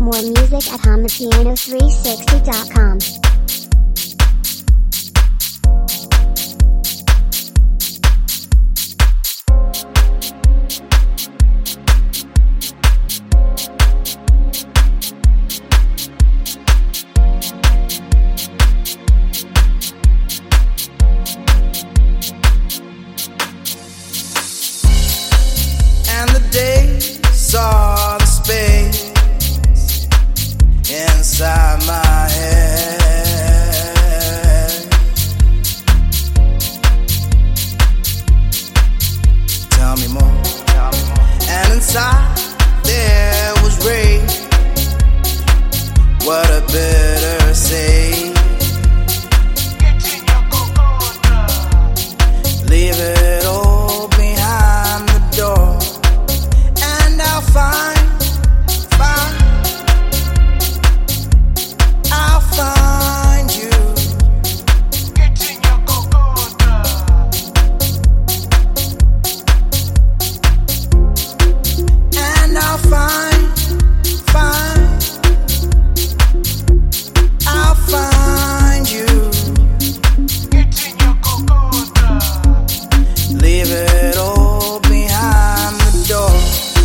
More music at HamaPiano360.com. Saw the space inside my head. Tell me more. And inside there was rage. What a bitter say. Leave it all behind the door. I'll find you. And I'll find you. Leave it all behind the door.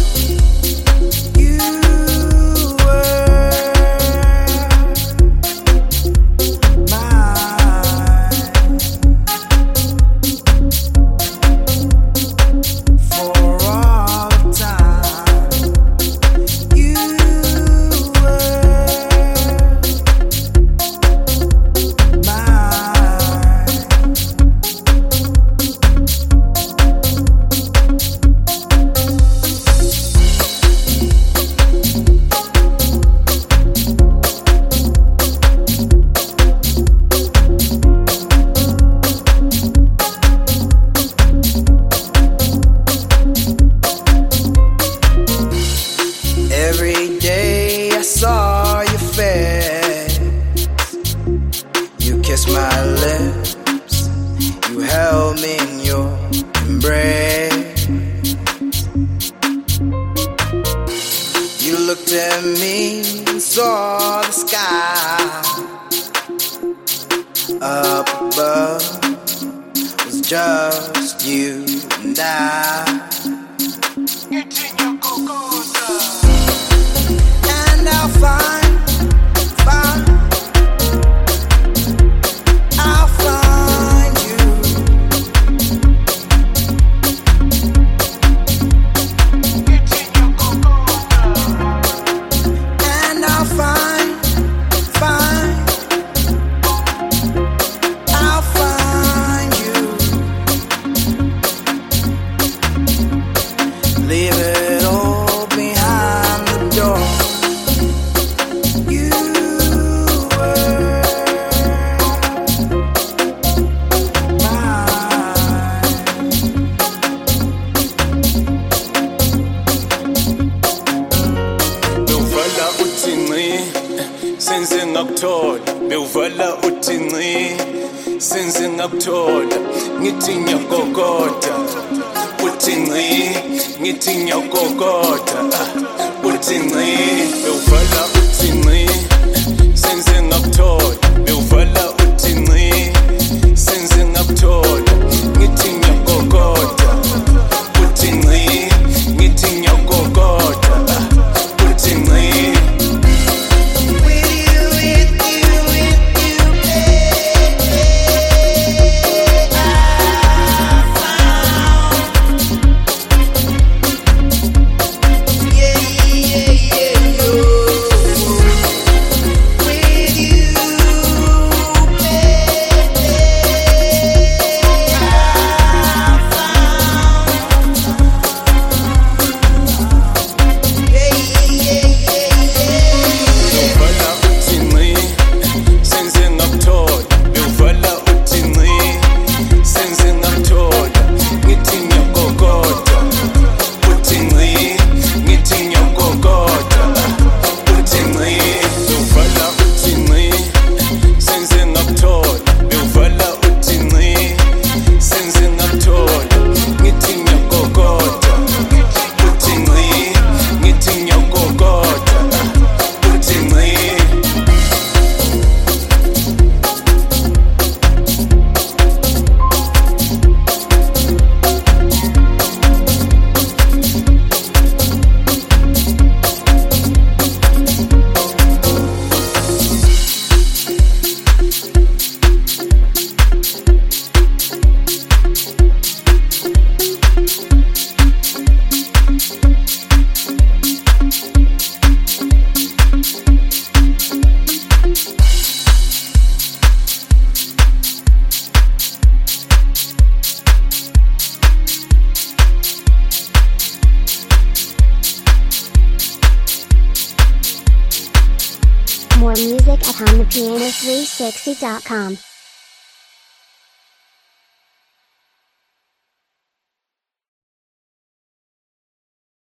Every day I saw your face. You kissed my lips. You held me in your embrace. You looked at me and saw the sky. Up above was just you and I. And I'll find you. And I'll find you. Leave it all behind the door. Bewvala utinci senze ngakuthola ngithi ngiyakokota utinci ngithi ngiyakokota utinci bewvala utinci senze ngakuthola bewvala utinci senze ngakuthola ngithi ngiyakokota utinci ngithi ngiyakokota utinci. Yeah, yeah, yeah, yo. music at HondaPiano360.com.